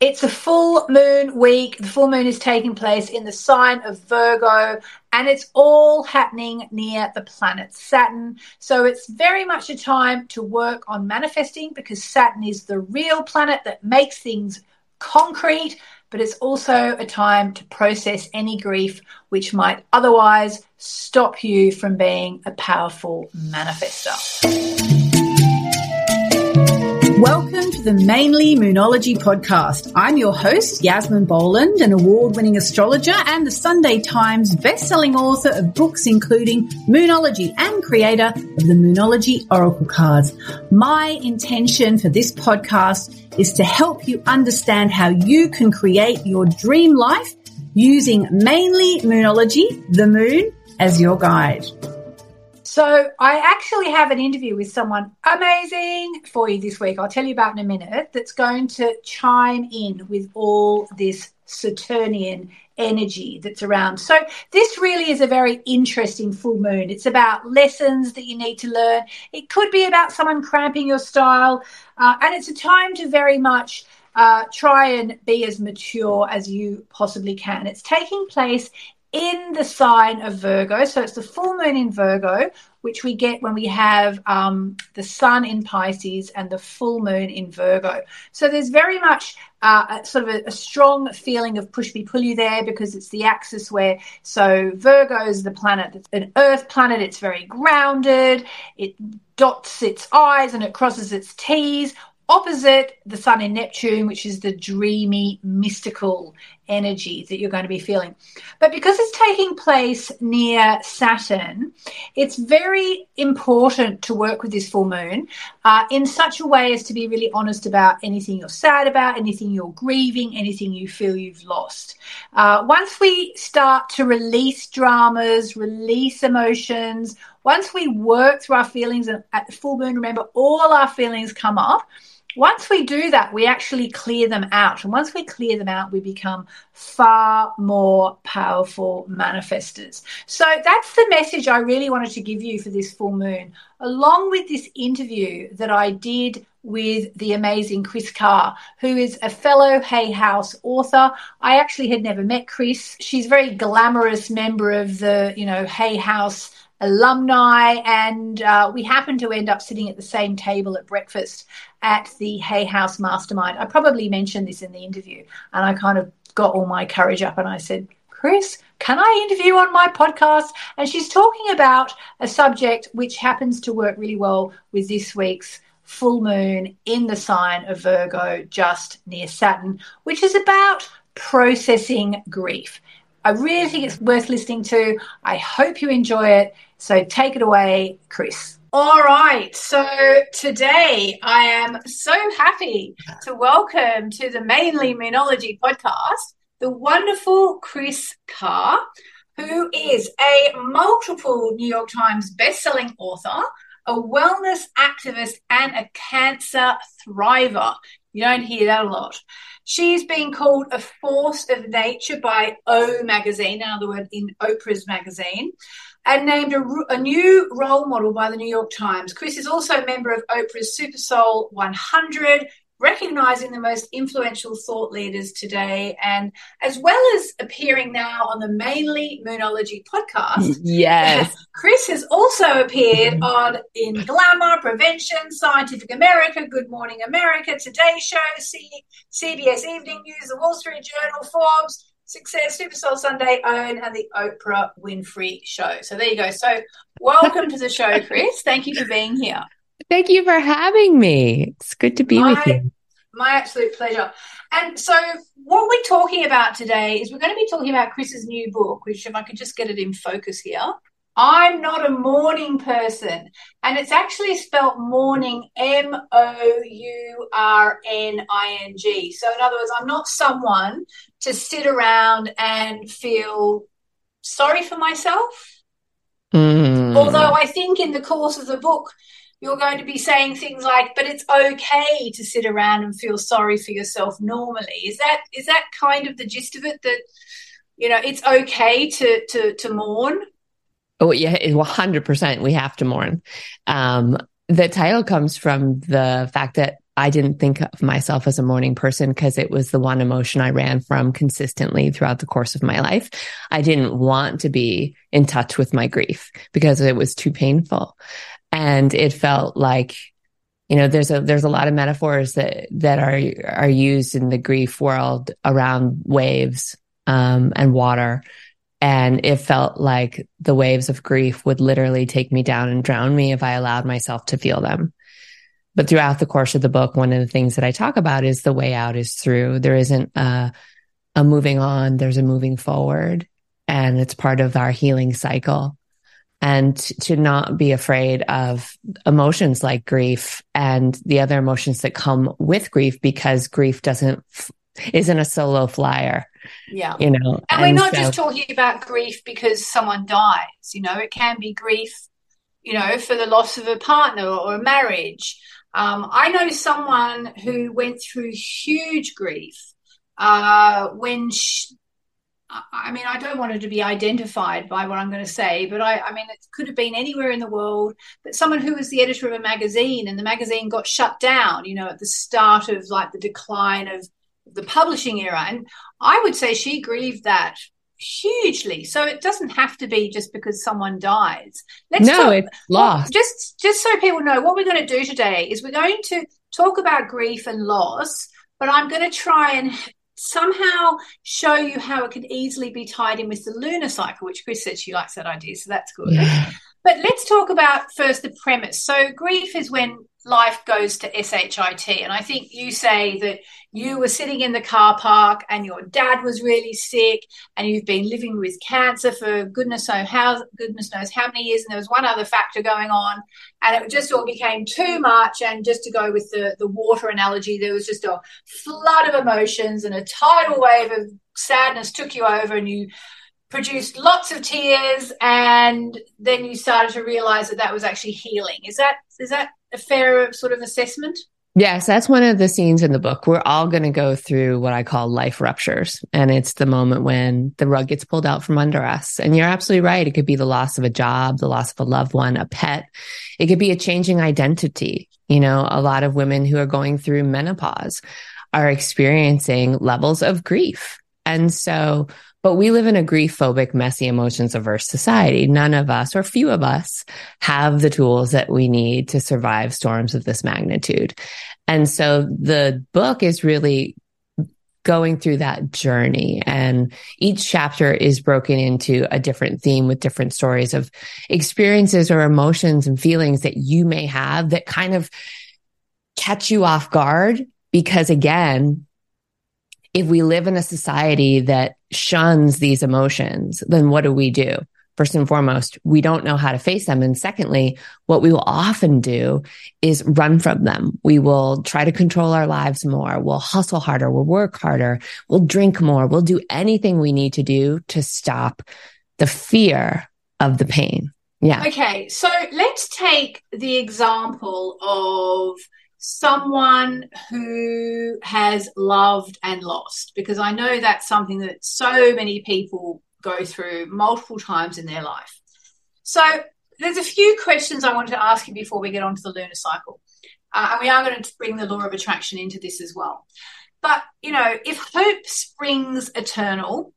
It's a full moon week. The full moon is taking place in the sign of Virgo, and it's all happening near the planet Saturn. So it's very much a time to work on manifesting, because Saturn is the real planet that makes things concrete, but it's also a time to process any grief which might otherwise stop you from being a powerful manifester. Welcome to the Mainly Moonology podcast. I'm your host, Yasmin Boland, an award-winning astrologer and the Sunday Times best-selling author of books including Moonology and creator of the Moonology Oracle cards. My intention for this podcast is to help you understand how you can create your dream life using mainly Moonology, the moon, as your guide. So I actually have an interview with someone amazing for you this week. I'll tell you about in a minute. That's going to chime in with all this Saturnian energy that's around. So this really is a very interesting full moon. It's about lessons that you need to learn. It could be about someone cramping your style. And it's a time to very much try and be as mature as you possibly can. It's taking place in the sign of Virgo. So it's the full moon in Virgo, which we get when we have the sun in Pisces and the full moon in Virgo. So there's very much a strong feeling of push-me-pull-you there, because it's the axis where, so Virgo is the planet, it's an earth planet, it's very grounded, it dots its I's and it crosses its T's, opposite the sun in Neptune, which is the dreamy, mystical energy that you're going to be feeling. But because it's taking place near Saturn, it's very important to work with this full moon in such a way as to be really honest about anything you're sad about, anything you're grieving, anything you feel you've lost. Once we start to release dramas, release emotions, once we work through our feelings, and at the full moon, remember, all our feelings come up. Once we do that, we actually clear them out. And once we clear them out, we become far more powerful manifestors. So that's the message I really wanted to give you for this full moon, along with this interview that I did with the amazing Chris Carr, who is a fellow Hay House author. I actually had never met Chris. She's a very glamorous member of the, Hay House alumni, and we happened to end up sitting at the same table at breakfast at the Hay House Mastermind. I probably mentioned this in the interview, and I kind of got all my courage up and I said, Chris, can I interview on my podcast? And she's talking about a subject which happens to work really well with this week's full moon in the sign of Virgo, just near Saturn, which is about processing grief. I really think it's worth listening to. I hope you enjoy it. So take it away, Chris. All right. So today I am so happy to welcome to the Mainly Moonology podcast the wonderful Chris Carr, who is a multiple New York Times bestselling author, a wellness activist, and a cancer thriver. You don't hear that a lot. She's been called a force of nature by O Magazine, in other words, in Oprah's magazine, and named a new role model by the New York Times. Chris is also a member of Oprah's Super Soul 100, recognizing the most influential thought leaders today, and as well as appearing now on the Mainly Moonology podcast. Yes. Chris has also appeared in Glamour, Prevention, Scientific America, Good Morning America, Today Show, CBS Evening News, The Wall Street Journal, Forbes, Success, Super Soul Sunday, OWN, and the Oprah Winfrey Show. So there you go. So welcome to the show, Chris. Thank you for being here. Thank you for having me. It's good to be with you. My absolute pleasure. And so what we're talking about today is we're going to be talking about Chris's new book, which, if I could just get it in focus here, I'm Not a Morning Person. And it's actually spelt morning, Mourning. So in other words, I'm not someone to sit around and feel sorry for myself. Although I think in the course of the book, you're going to be saying things like, but it's okay to sit around and feel sorry for yourself normally. Is that kind of the gist of it, that, it's okay to mourn? Oh, yeah, 100% we have to mourn. The title comes from the fact that I didn't think of myself as a mourning person because it was the one emotion I ran from consistently throughout the course of my life. I didn't want to be in touch with my grief because it was too painful. And it felt like, there's a lot of metaphors that are used in the grief world around waves, and water. And it felt like the waves of grief would literally take me down and drown me if I allowed myself to feel them. But throughout the course of the book, one of the things that I talk about is the way out is through. There isn't a moving on, there's a moving forward, and it's part of our healing cycle. And to not be afraid of emotions like grief and the other emotions that come with grief, because grief isn't a solo flyer. Yeah. And we're not just talking about grief because someone dies, it can be grief, for the loss of a partner or a marriage. I know someone who went through huge grief when I don't want her to be identified by what I'm going to say, but it could have been anywhere in the world, but someone who was the editor of a magazine, and the magazine got shut down, at the start of like the decline of the publishing era. And I would say she grieved that hugely. So it doesn't have to be just because someone dies. It's lost. Just so people know, what we're going to do today is we're going to talk about grief and loss, but I'm going to try and somehow show you how it can easily be tied in with the lunar cycle, which Chris said she likes that idea, so that's good. Yeah. But let's talk about first the premise. So grief is when life goes to SHIT. And I think you say that you were sitting in the car park and your dad was really sick and you've been living with cancer for goodness knows how many years. And there was one other factor going on, and it just all became too much. And just to go with the water analogy, there was just a flood of emotions and a tidal wave of sadness took you over, and you produced lots of tears, and then you started to realize that was actually healing. Is that a fair sort of assessment? Yes, that's one of the scenes in the book. We're all going to go through what I call life ruptures. And it's the moment when the rug gets pulled out from under us. And you're absolutely right. It could be the loss of a job, the loss of a loved one, a pet. It could be a changing identity. A lot of women who are going through menopause are experiencing levels of grief. And so, but we live in a grief-phobic, messy, emotions-averse society. None of us, or few of us, have the tools that we need to survive storms of this magnitude. And so the book is really going through that journey. And each chapter is broken into a different theme with different stories of experiences or emotions and feelings that you may have that kind of catch you off guard. Because again, if we live in a society that shuns these emotions, then what do? First and foremost, we don't know how to face them. And secondly, what we will often do is run from them. We will try to control our lives more. We'll hustle harder. We'll work harder. We'll drink more. We'll do anything we need to do to stop the fear of the pain. Yeah. Okay. So let's take the example of someone who has loved and lost, because I know that's something that so many people go through multiple times in their life. So there's a few questions I wanted to ask you before we get on to the lunar cycle. And we are going to bring the law of attraction into this as well. But, if hope springs eternal,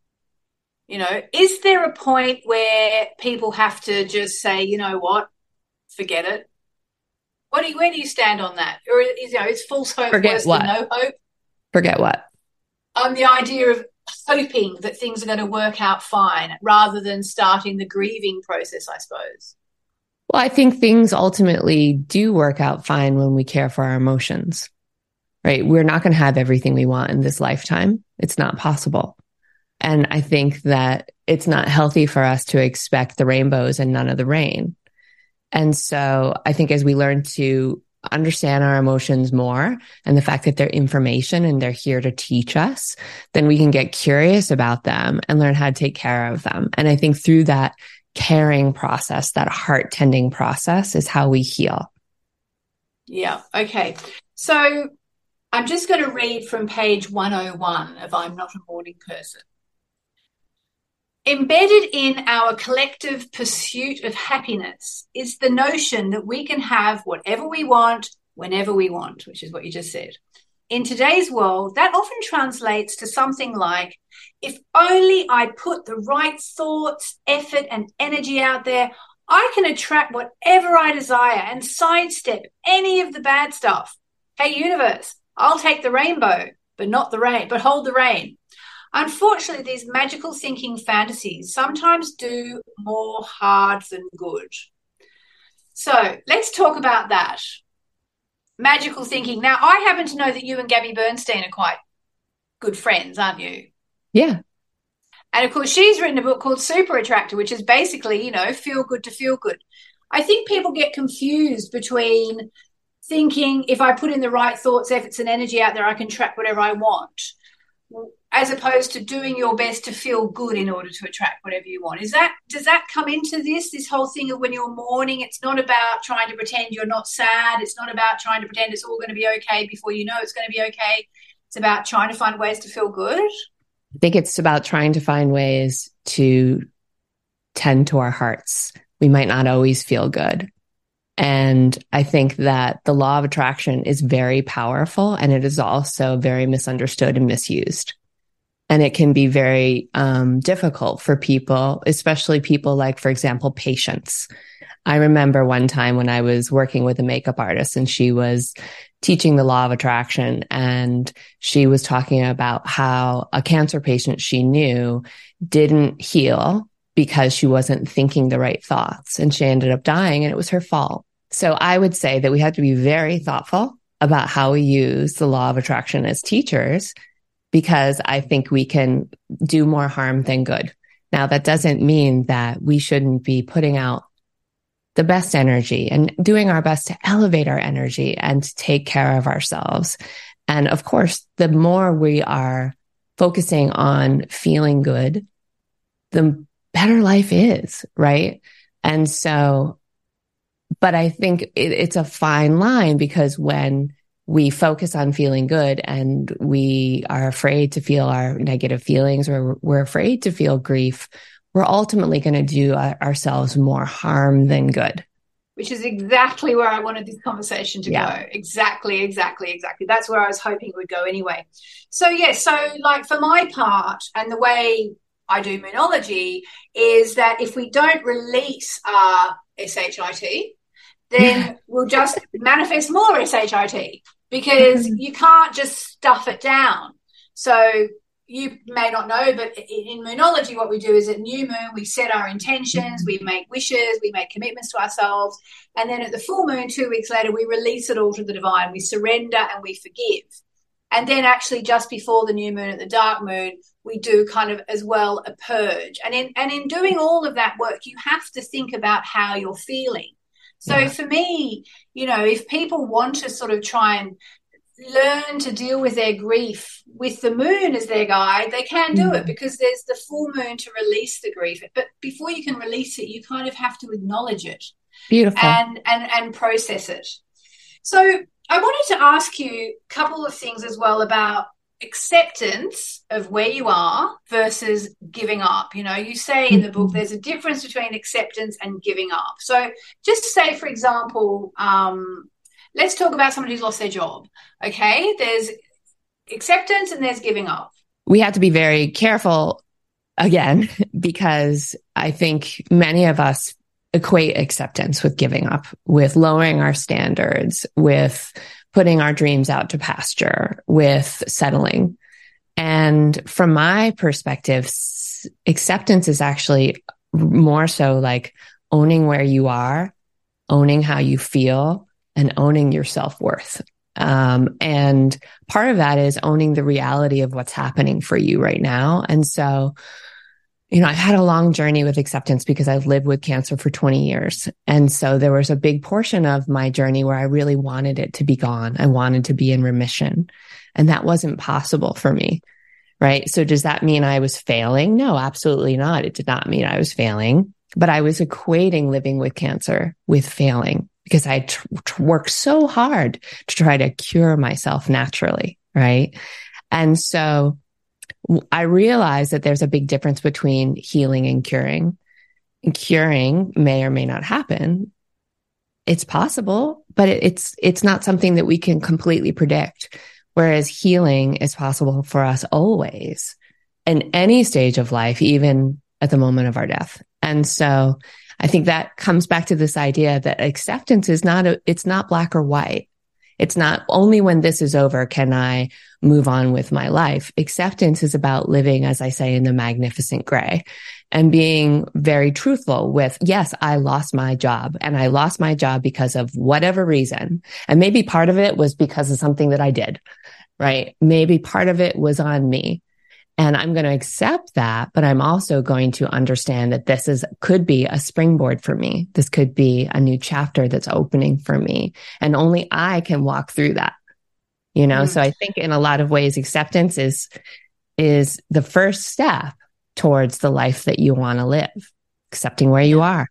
is there a point where people have to just say, you know what, forget it? Where do you stand on that? Or is false hope worse than no hope? Forget what? The idea of hoping that things are going to work out fine rather than starting the grieving process, I suppose. Well, I think things ultimately do work out fine when we care for our emotions, right? We're not going to have everything we want in this lifetime. It's not possible. And I think that it's not healthy for us to expect the rainbows and none of the rain. And so I think as we learn to understand our emotions more and the fact that they're information and they're here to teach us, then we can get curious about them and learn how to take care of them. And I think through that caring process, that heart tending process is how we heal. Yeah. Okay. So I'm just going to read from page 101 of I'm Not a Morning Person. Embedded in our collective pursuit of happiness is the notion that we can have whatever we want, whenever we want, which is what you just said. In today's world, that often translates to something like, if only I put the right thoughts, effort, and energy out there, I can attract whatever I desire and sidestep any of the bad stuff. Hey, universe, I'll take the rainbow, but not the rain, but hold the rain. Unfortunately, these magical thinking fantasies sometimes do more harm than good. So let's talk about that. Magical thinking. Now, I happen to know that you and Gabby Bernstein are quite good friends, aren't you? Yeah. And of course, she's written a book called Super Attractor, which is basically, feel good to feel good. I think people get confused between thinking if I put in the right thoughts, efforts, and energy out there, I can attract whatever I want, as opposed to doing your best to feel good in order to attract whatever you want. Does that come into this whole thing of when you're mourning? It's not about trying to pretend you're not sad. It's not about trying to pretend it's all going to be okay before you know it's going to be okay. It's about trying to find ways to feel good. I think it's about trying to find ways to tend to our hearts. We might not always feel good. And I think that the law of attraction is very powerful, and it is also very misunderstood and misused. And it can be very difficult for people, especially people like, for example, patients. I remember one time when I was working with a makeup artist and she was teaching the law of attraction, and she was talking about how a cancer patient she knew didn't heal because she wasn't thinking the right thoughts, and she ended up dying, and it was her fault. So I would say that we have to be very thoughtful about how we use the law of attraction as teachers, because I think we can do more harm than good. Now, that doesn't mean that we shouldn't be putting out the best energy and doing our best to elevate our energy and to take care of ourselves. And of course, the more we are focusing on feeling good, the better life is, right? And so, but I think it's a fine line, because when we focus on feeling good and we are afraid to feel our negative feelings, or we're afraid to feel grief, we're ultimately going to do ourselves more harm than good. Which is exactly where I wanted this conversation to go. Exactly. That's where I was hoping it would go anyway. So, like for my part, and the way I do Moonology is that if we don't release our SHIT, then we'll just manifest more SHIT, because you can't just stuff it down. So you may not know, but in Moonology, what we do is at new moon, we set our intentions, we make wishes, we make commitments to ourselves. And then at the full moon, 2 weeks later, we release it all to the divine. We surrender and we forgive. And then actually just before the new moon, at the dark moon, we do kind of as well a purge. And in doing all of that work, you have to think about how you're feeling. So for me, if people want to sort of try and learn to deal with their grief with the moon as their guide, they can do it, because there's the full moon to release the grief. But before you can release it, you kind of have to acknowledge it. Beautiful. And process it. So I wanted to ask you a couple of things as well about acceptance of where you are versus giving up. You say in the book there's a difference between acceptance and giving up. So just say, for example, let's talk about somebody who's lost their job. Okay, there's acceptance and there's giving up. We have to be very careful, again, because I think many of us equate acceptance with giving up, with lowering our standards, with putting our dreams out to pasture, with settling. And from my perspective, acceptance is actually more so like owning where you are, owning how you feel, and owning your self-worth. And part of that is owning the reality of what's happening for you right now. And so, I've had a long journey with acceptance because I've lived with cancer for 20 years. And so there was a big portion of my journey where I really wanted it to be gone. I wanted to be in remission, and that wasn't possible for me. Right. So does that mean I was failing? No, absolutely not. It did not mean I was failing, but I was equating living with cancer with failing, because I worked so hard to try to cure myself naturally. Right. And so I realized that there's a big difference between healing and curing. And curing may or may not happen, it's possible, but it's not something that we can completely predict. Whereas healing is possible for us always in any stage of life, even at the moment of our death. And so I think that comes back to this idea that acceptance is it's not black or white. It's not only when this is over can I move on with my life. Acceptance is about living, as I say, in the magnificent gray and being very truthful with, yes, I lost my job, and I lost my job because of whatever reason. And maybe part of it was because of something that I did, right? Maybe part of it was on me. And I'm going to accept that, but I'm also going to understand that could be a springboard for me. This could be a new chapter that's opening for me. And only I can walk through that, So I think in a lot of ways, acceptance is the first step towards the life that you want to live, accepting where you are.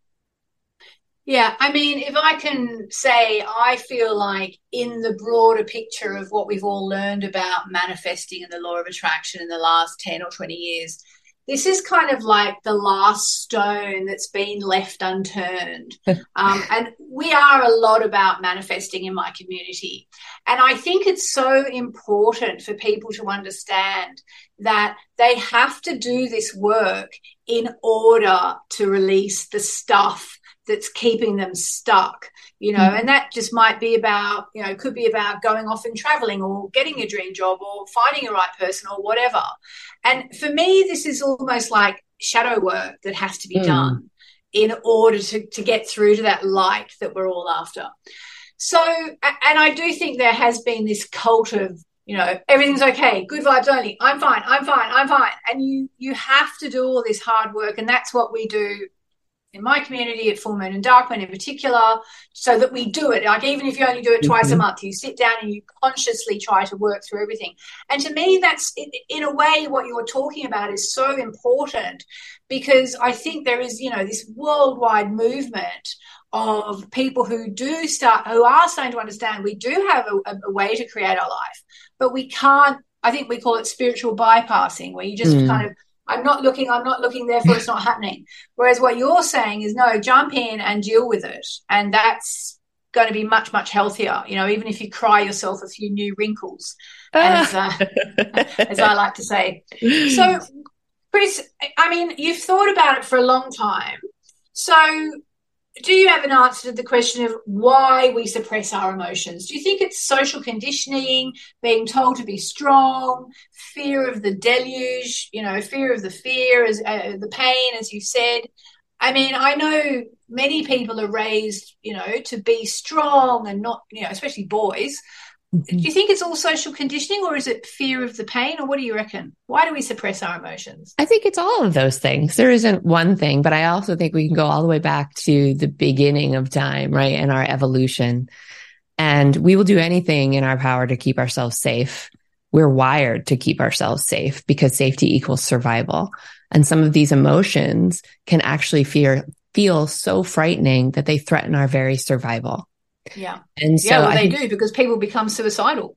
Yeah, I mean, if I can say, I feel like in the broader picture of what we've all learned about manifesting and the law of attraction in the last 10 or 20 years, this is kind of like the last stone that's been left unturned. And we are a lot about manifesting in my community. And I think it's so important for people to understand that they have to do this work in order to release the stuff that's keeping them stuck, and that just might be about, could be about going off and traveling or getting a dream job or finding a right person or whatever. And for me, this is almost like shadow work that has to be done in order to get through to that light that we're all after. So, and I do think there has been this cult of, everything's okay, good vibes only, I'm fine. And you have to do all this hard work. And that's what we do in my community at Full Moon and Dark Moon in particular, so that we do it. Like, even if you only do it twice a month, you sit down and you consciously try to work through everything. And to me, that's, in a way, what you're talking about is so important, because I think there is, this worldwide movement of people who are starting to understand we do have a way to create our life, but we can't, I think we call it spiritual bypassing, where you just kind of, I'm not looking, therefore it's not happening. Whereas what you're saying is, no, jump in and deal with it. And that's going to be much, much healthier, even if you cry yourself a few new wrinkles, as I like to say. So, Chris, I mean, you've thought about it for a long time. So do you have an answer to the question of why we suppress our emotions? Do you think it's social conditioning, being told to be strong, fear of the deluge, fear of the fear, as the pain, as you said? I mean, I know many people are raised, to be strong and not, especially boys. Do you think it's all social conditioning, or is it fear of the pain, or what do you reckon? Why do we suppress our emotions? I think it's all of those things. There isn't one thing, but I also think we can go all the way back to the beginning of time, right? And our evolution. And we will do anything in our power to keep ourselves safe. We're wired to keep ourselves safe because safety equals survival. And some of these emotions can actually feel so frightening that they threaten our very survival. Yeah. And so they do, because people become suicidal.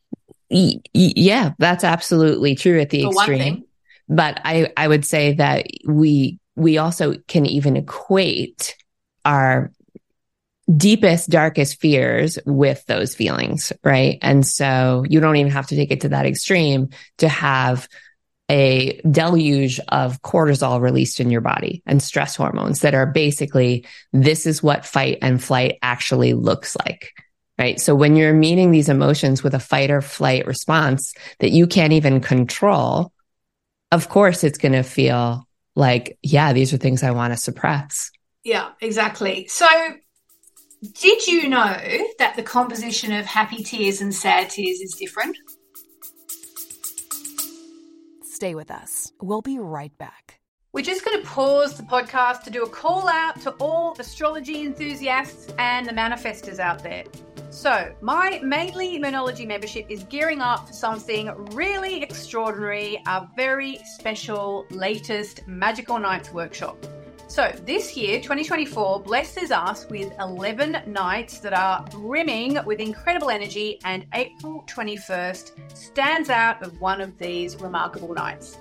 Yeah, that's absolutely true at the extreme. But I would say that we also can even equate our deepest, darkest fears with those feelings, right? And so you don't even have to take it to that extreme to have a deluge of cortisol released in your body and stress hormones that are basically, this is what fight and flight actually looks like, right? So when you're meeting these emotions with a fight or flight response that you can't even control, of course, it's going to feel like, yeah, these are things I want to suppress. Yeah, exactly. So did you know that the composition of happy tears and sad tears is different? Stay with us. We'll be right back. We're just going to pause the podcast to do a call out to all astrology enthusiasts and the manifestors out there. So my Mainly Moonology membership is gearing up for something really extraordinary, our very special latest Magical Nights workshop. So this year, 2024, blesses us with 11 nights that are brimming with incredible energy, and April 21st stands out as one of these remarkable nights.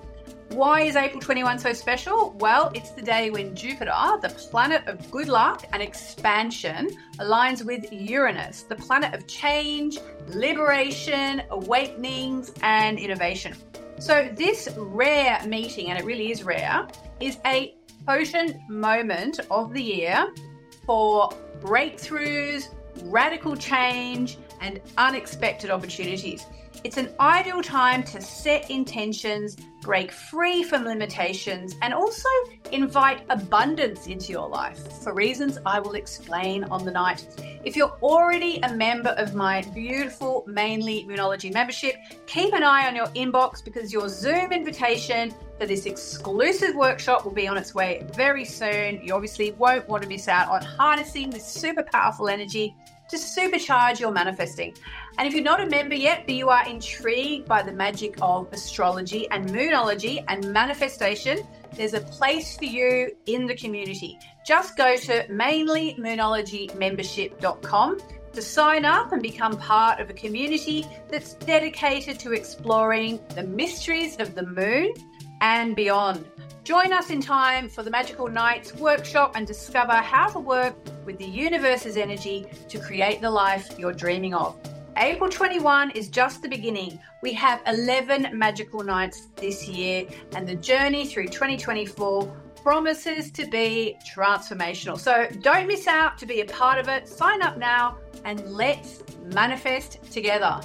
Why is April 21 so special? Well, it's the day when Jupiter, the planet of good luck and expansion, aligns with Uranus, the planet of change, liberation, awakenings, and innovation. So this rare meeting, and it really is rare, is a potent moment of the year for breakthroughs, radical change, and unexpected opportunities. It's an ideal time to set intentions, break free from limitations, and also invite abundance into your life for reasons I will explain on the night. If you're already a member of my beautiful Mainly Moonology membership, keep an eye on your inbox because your Zoom invitation for this exclusive workshop will be on its way very soon. You obviously won't want to miss out on harnessing this super powerful energy to supercharge your manifesting. And if you're not a member yet, but you are intrigued by the magic of astrology and moonology and manifestation, there's a place for you in the community. Just go to mainlymoonologymembership.com to sign up and become part of a community that's dedicated to exploring the mysteries of the moon and beyond. Join us in time for the Magical Nights workshop and discover how to work with the universe's energy to create the life you're dreaming of. April 21 is just the beginning. We have 11 Magical Nights this year, and the journey through 2024 promises to be transformational. So don't miss out to be a part of it. Sign up now and let's manifest together.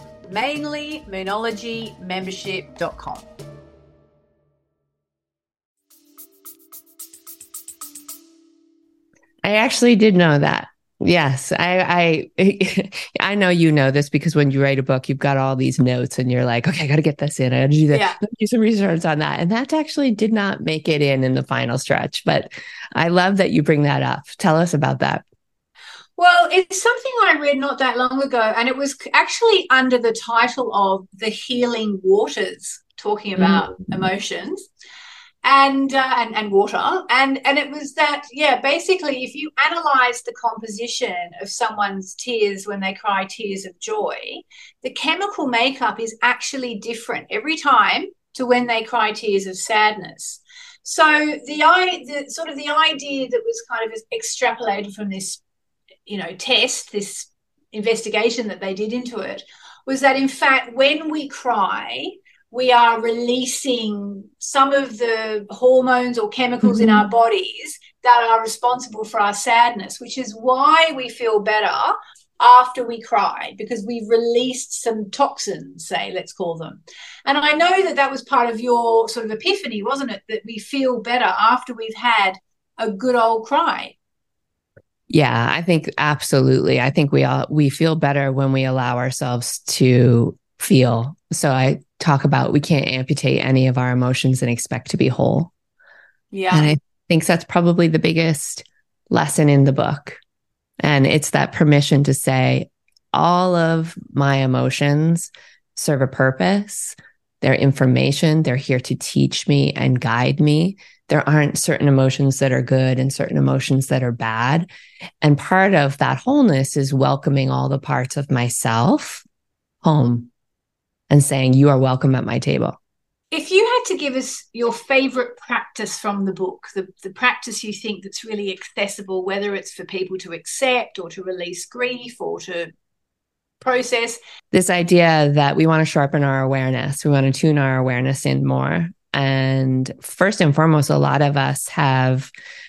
mainlymoonologymembership.com. I actually did know that. Yes, I I know you know this because when you write a book, you've got all these notes and you're like, okay, I got to get this in. I got to do that. Yeah. Do some research on that. And that actually did not make it in the final stretch. But I love that you bring that up. Tell us about that. Well, it's something I read not that long ago, and it was actually under the title of The Healing Waters, talking about emotions. And water. And it was that, basically, if you analyze the composition of someone's tears when they cry tears of joy, the chemical makeup is actually different every time to when they cry tears of sadness. So the idea that was kind of extrapolated from this, test, this investigation that they did into it, was that in fact, when we cry, we are releasing some of the hormones or chemicals in our bodies that are responsible for our sadness, which is why we feel better after we cry, because we've released some toxins, let's call them. And I know that was part of your sort of epiphany, wasn't it? That we feel better after we've had a good old cry. Yeah, I think absolutely. I think we feel better when we allow ourselves to feel. So I talk about we can't amputate any of our emotions and expect to be whole. Yeah. And I think that's probably the biggest lesson in the book. And it's that permission to say all of my emotions serve a purpose. They're information. They're here to teach me and guide me. There aren't certain emotions that are good and certain emotions that are bad. And part of that wholeness is welcoming all the parts of myself home and saying, you are welcome at my table. If you had to give us your favorite practice from the book, the practice you think that's really accessible, whether it's for people to accept or to release grief or to process. This idea that we want to sharpen our awareness. We want to tune our awareness in more. And first and foremost, a lot of us have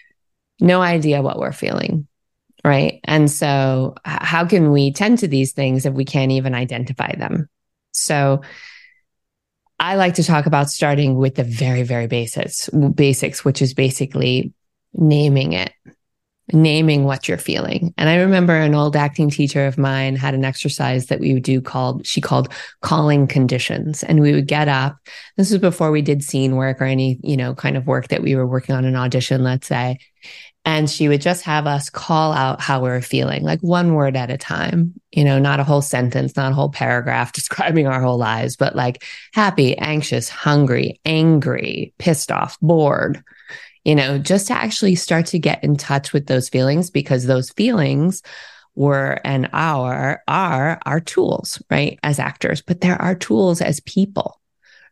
no idea what we're feeling, right? And so how can we tend to these things if we can't even identify them? So I like to talk about starting with the very, very basics, which is basically naming it, naming what you're feeling. And I remember an old acting teacher of mine had an exercise that we would do she called calling conditions. And we would get up. This was before we did scene work or any, kind of work that we were working on an audition, let's say. And she would just have us call out how we were feeling, like one word at a time, not a whole sentence, not a whole paragraph describing our whole lives, but like happy, anxious, hungry, angry, pissed off, bored, just to actually start to get in touch with those feelings, because those feelings were and are our tools, right? As actors, but they're our tools as people,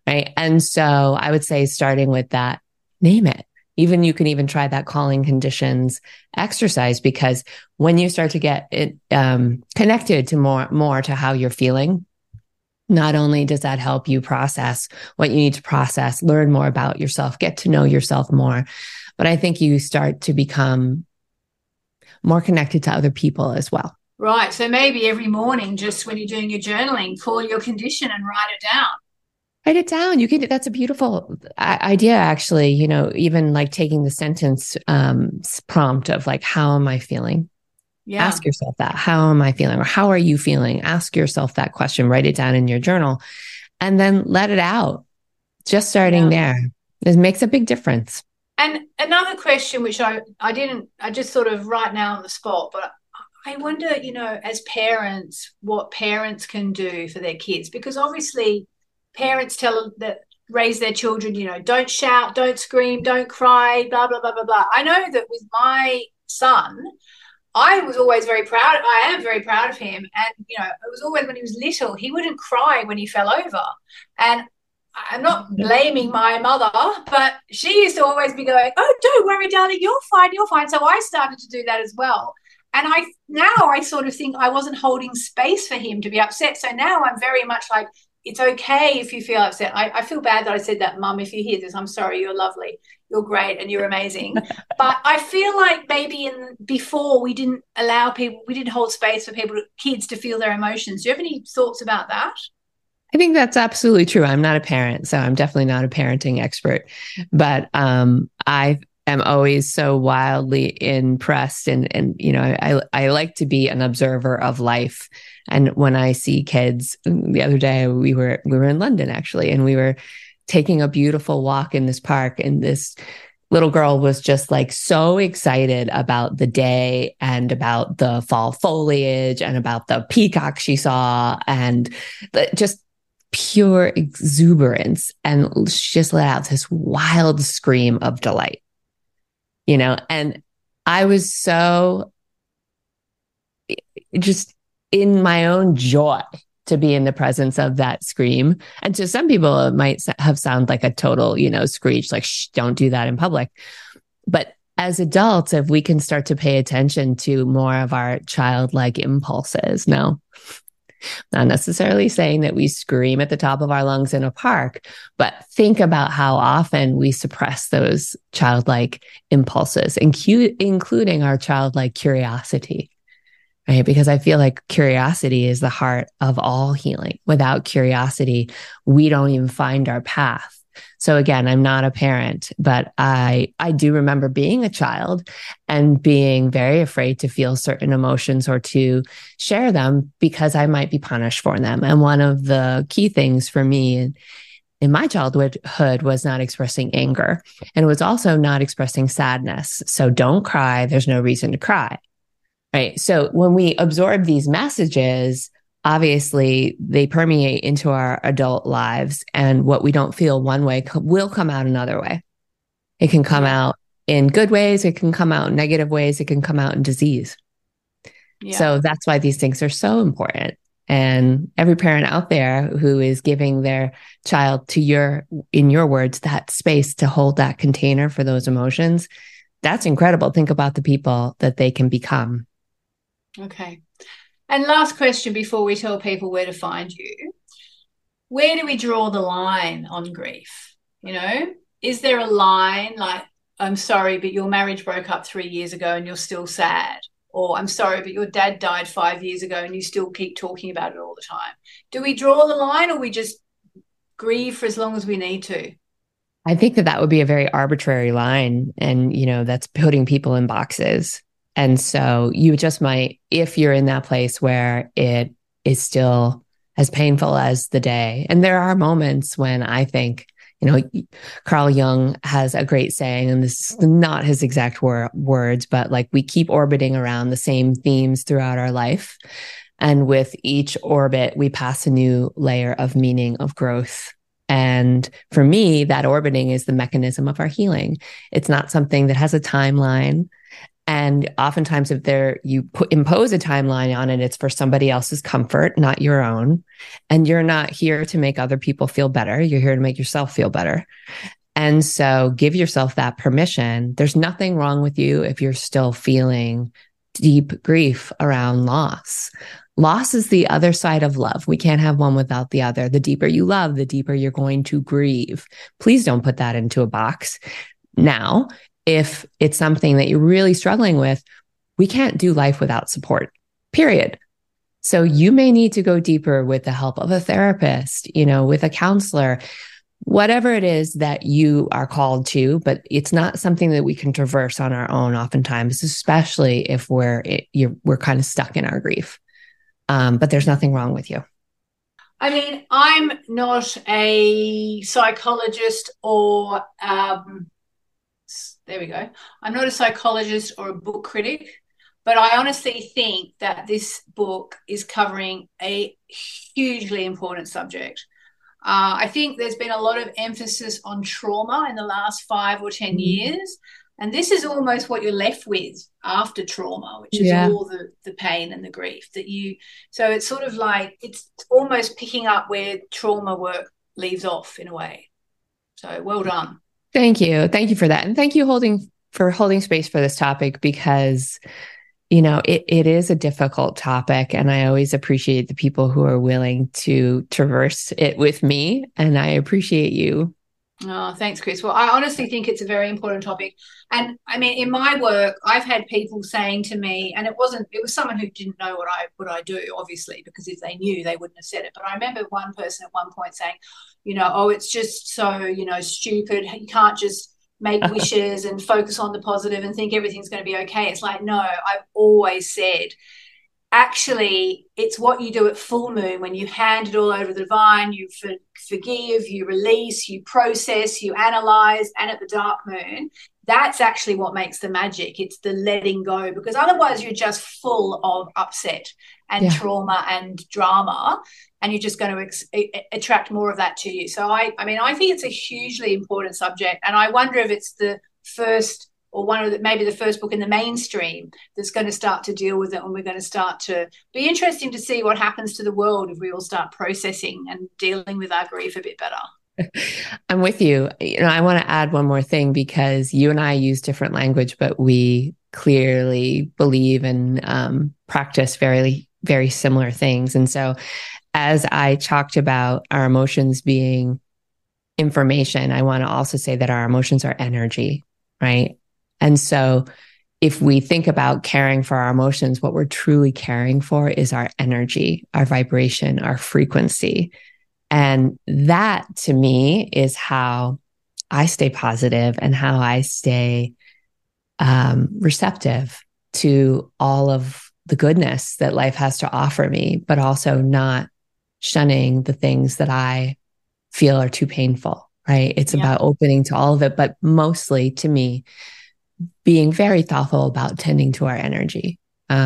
right? And so I would say starting with that, name it. Even you can even try that calling conditions exercise, because when you start to get it connected to more to how you're feeling, not only does that help you process what you need to process, learn more about yourself, get to know yourself more, but I think you start to become more connected to other people as well. Right. So maybe every morning, just when you're doing your journaling, call your condition and write it down. Write it down. You can. That's a beautiful idea, actually. You know, even like taking the sentence prompt of like, how am I feeling? Yeah. Ask yourself that. How am I feeling? Or how are you feeling? Ask yourself that question. Write it down in your journal and then let it out. Just starting there. It makes a big difference. And another question, which I just sort of right now on the spot, but I wonder, you know, as parents, what parents can do for their kids, because obviously parents raise their children, you know, don't shout, don't scream, don't cry, blah, blah, blah, blah, blah. I know that with my son, I was always very proud. I am very proud of him. And, you know, it was always when he was little, he wouldn't cry when he fell over. And I'm not blaming my mother, but she used to always be going, oh, don't worry, darling, you're fine, you're fine. So I started to do that as well. And I sort of think I wasn't holding space for him to be upset. So now I'm very much like, it's okay if you feel upset. I feel bad that I said that, Mum. If you hear this, I'm sorry. You're lovely. You're great and you're amazing. But I feel like maybe before we didn't hold space for kids to feel their emotions. Do you have any thoughts about that? I think that's absolutely true. I'm not a parent, so I'm definitely not a parenting expert, but I am always so wildly impressed and you know, I like to be an observer of life. And when I see kids, the other day we were in London actually, and we were taking a beautiful walk in this park, and this little girl was just like so excited about the day and about the fall foliage and about the peacock she saw and just pure exuberance. And she just let out this wild scream of delight, you know, and I was so just in my own joy to be in the presence of that scream. And to some people, it might have sounded like a total, you know, screech, like, shh, don't do that in public. But as adults, if we can start to pay attention to more of our childlike impulses, no, not necessarily saying that we scream at the top of our lungs in a park, but think about how often we suppress those childlike impulses, including our childlike curiosity. Right? Because I feel like curiosity is the heart of all healing. Without curiosity, we don't even find our path. So again, I'm not a parent, but I do remember being a child and being very afraid to feel certain emotions or to share them because I might be punished for them. And one of the key things for me in my childhood was not expressing anger, and it was also not expressing sadness. So don't cry. There's no reason to cry. Right. So when we absorb these messages, obviously they permeate into our adult lives, and what we don't feel one way will come out another way. It can come out in good ways. It can come out in negative ways. It can come out in disease. Yeah. So that's why these things are so important. And every parent out there who is giving their child in your words, that space to hold that container for those emotions, that's incredible. Think about the people that they can become. Okay. And last question before we tell people where to find you. Where do we draw the line on grief? You know, is there a line like, I'm sorry, but your marriage broke up 3 years ago and you're still sad? Or I'm sorry, but your dad died 5 years ago and you still keep talking about it all the time. Do we draw the line, or we just grieve for as long as we need to? I think that would be a very arbitrary line. And, you know, that's putting people in boxes. And so you just might, if you're in that place where it is still as painful as the day. And there are moments when I think, you know, Carl Jung has a great saying, and this is not his exact words, but like we keep orbiting around the same themes throughout our life. And with each orbit, we pass a new layer of meaning, of growth. And for me, that orbiting is the mechanism of our healing. It's not something that has a timeline. And oftentimes if you impose a timeline on it, it's for somebody else's comfort, not your own. And you're not here to make other people feel better. You're here to make yourself feel better. And so give yourself that permission. There's nothing wrong with you if you're still feeling deep grief around loss. Loss is the other side of love. We can't have one without the other. The deeper you love, the deeper you're going to grieve. Please don't put that into a box. Now, if it's something that you're really struggling with, we can't do life without support, period. So you may need to go deeper with the help of a therapist, with a counselor, whatever it is that you are called to, but it's not something that we can traverse on our own oftentimes, especially if we're kind of stuck in our grief. But there's nothing wrong with you. I mean, I'm not a psychologist or there we go. I'm not a psychologist or a book critic, but I honestly think that this book is covering a hugely important subject. I think there's been a lot of emphasis on trauma in the last 5 or 10 years, and this is almost what you're left with after trauma, which is all the pain and the grief so it's sort of like it's almost picking up where trauma work leaves off in a way. So well done. Thank you. Thank you for that. And thank you for holding space for this topic, because, it is a difficult topic. And I always appreciate the people who are willing to traverse it with me. And I appreciate you. Oh, thanks, Chris. Well, I honestly think it's a very important topic. And I mean, in my work, I've had people saying to me, and it was someone who didn't know what I do, obviously, because if they knew, they wouldn't have said it. But I remember one person at one point saying, it's just so, stupid. You can't just make wishes and focus on the positive and think everything's going to be okay. It's like, no, I've always said, actually, it's what you do at full moon when you hand it all over the divine, you forgive, you release, you process, you analyze, and at the dark moon, that's actually what makes the magic. It's the letting go, because otherwise you're just full of upset and trauma and drama, and you're just going to attract more of that to you. So I think it's a hugely important subject, and I wonder if it's the first or maybe the first book in the mainstream that's going to start to deal with it, and we're going to start to be interesting to see what happens to the world if we all start processing and dealing with our grief a bit better. I'm with you. I want to add one more thing, because you and I use different language, but we clearly believe and practice very, very similar things. And so as I talked about our emotions being information, I want to also say that our emotions are energy, right? And so if we think about caring for our emotions, what we're truly caring for is our energy, our vibration, our frequency. And that, to me, is how I stay positive and how I stay receptive to all of the goodness that life has to offer me, but also not shunning the things that I feel are too painful, right? It's about opening to all of it, but mostly, to me, being very thoughtful about tending to our energy.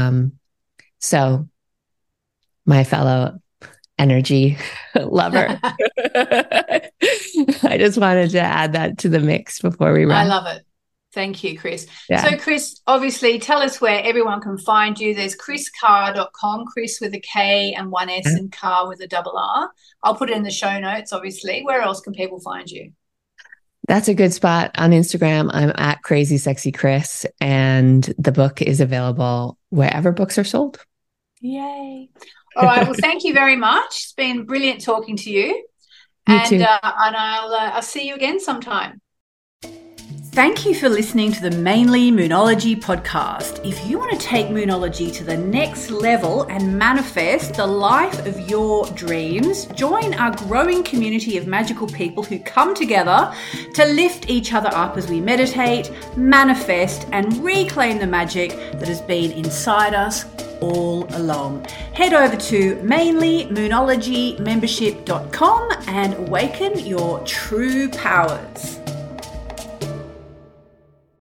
So my fellow energy lover, I just wanted to add that to the mix before we run. I love it. Thank you, Chris. Yeah. So, Chris, obviously, tell us where everyone can find you. There's chriscarr.com, Chris with a K and one S and Carr with a double R. I'll put it in the show notes, obviously. Where else can people find you? That's a good spot. On Instagram, I'm at Crazy Sexy Chris, and the book is available wherever books are sold. Yay. All right. Well, thank you very much. It's been brilliant talking to you. You too. And I'll see you again sometime. Thank you for listening to the Mainly Moonology podcast. If you want to take Moonology to the next level and manifest the life of your dreams, join our growing community of magical people who come together to lift each other up as we meditate, manifest, and reclaim the magic that has been inside us all along. Head over to mainlymoonologymembership.com and awaken your true powers.